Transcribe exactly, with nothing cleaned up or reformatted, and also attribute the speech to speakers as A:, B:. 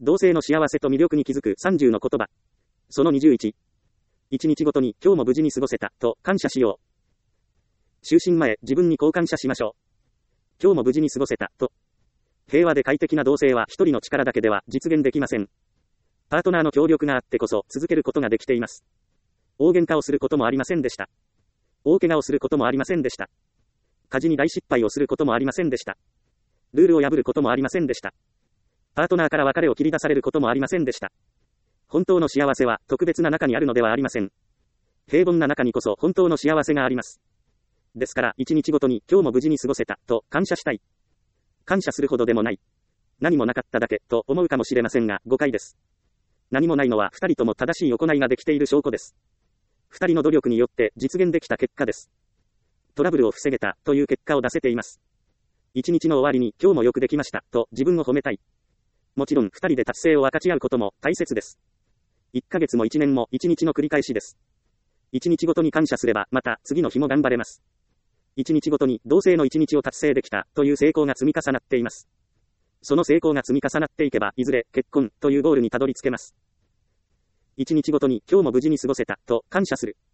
A: 同性の幸せと魅力に気づくさんじゅうの言葉。そのにじゅういち。一日ごとに今日も無事に過ごせた、と感謝しよう。就寝前、自分にこう感謝しましょう。今日も無事に過ごせた、と。平和で快適な同性は一人の力だけでは実現できません。パートナーの協力があってこそ続けることができています。大喧嘩をすることもありませんでした。大怪我をすることもありませんでした。家事に大失敗をすることもありませんでした。ルールを破ることもありませんでした。パートナーから別れを切り出されることもありませんでした。本当の幸せは特別な中にあるのではありません。平凡な中にこそ本当の幸せがあります。ですから一日ごとに今日も無事に過ごせた、と感謝したい。感謝するほどでもない。何もなかっただけ、と思うかもしれませんが、誤解です。何もないのは二人とも正しい行いができている証拠です。二人の努力によって実現できた結果です。トラブルを防げた、という結果を出せています。一日の終わりに今日もよくできました、と自分を褒めたい。もちろん二人で達成を分かち合うことも大切です。一ヶ月も一年も一日の繰り返しです。一日ごとに感謝すれば、また次の日も頑張れます。一日ごとに同性の一日を達成できた、という成功が積み重なっています。その成功が積み重なっていけば、いずれ結婚、というゴールにたどり着けます。一日ごとに今日も無事に過ごせた、と感謝する。